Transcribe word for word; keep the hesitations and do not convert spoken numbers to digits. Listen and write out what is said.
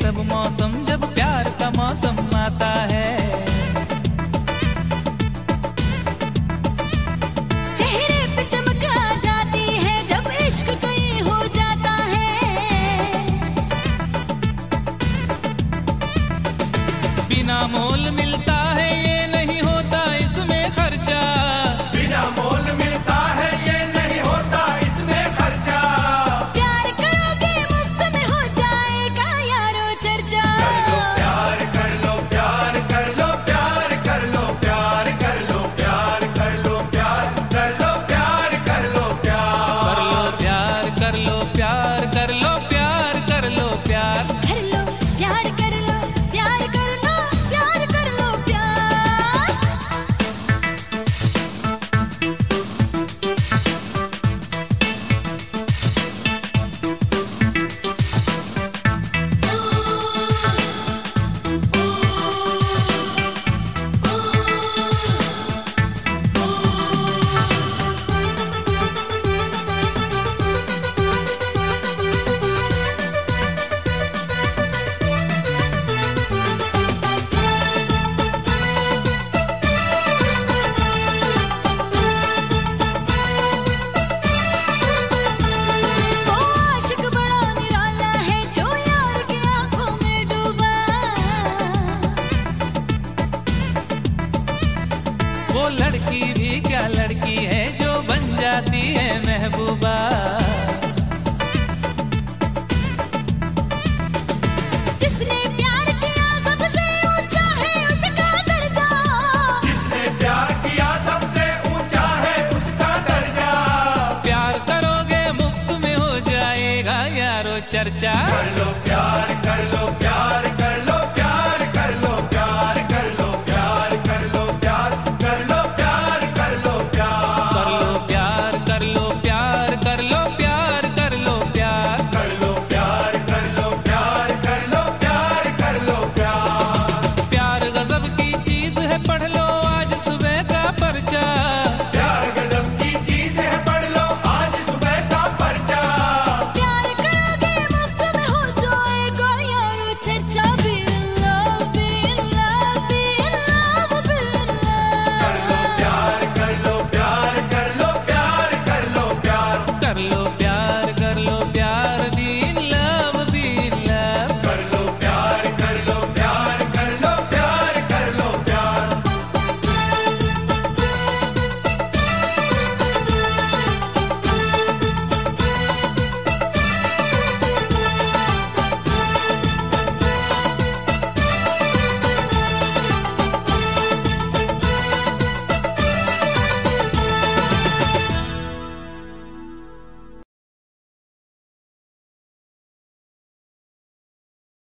सब मौसम जब प्यार का मौसम आता है। चेहरे पे चमक आ जाती है जब इश्क कोई हो जाता है। बिना मोल मिलता है ये नहीं होता इसमें खर्चा। बिना मोल मिलता है ये नहीं होता इसमें खर्चा। प्यार करोगे मुफ्त में हो जाएगा यारो चर्चा। कर लो प्यार कर लो प्यार कर लो प्यार कर लो प्यार कर लो प्यार कर लो प्यार कर लो प्यार कर लो कर लो प्यार कर लो प्यार कर लो प्यार कर लो प्यार कर लो प्यार कर लो प्यार कर लो प्यार कर लो प्यार। वो आशिक बड़ा निराला है जो यार की आंखों में डूबा। वो लड़की भी क्या लड़की है जो बन जाती है महबूबा। जिसने प्यार किया सबसे ऊंचा है उसका दर्जा। जिसने प्यार किया सबसे ऊंचा है उसका दर्जा। प्यार करोगे मुफ्त में हो जाएगा यारो चर्चा। कर लो प्यार कर लो प्यार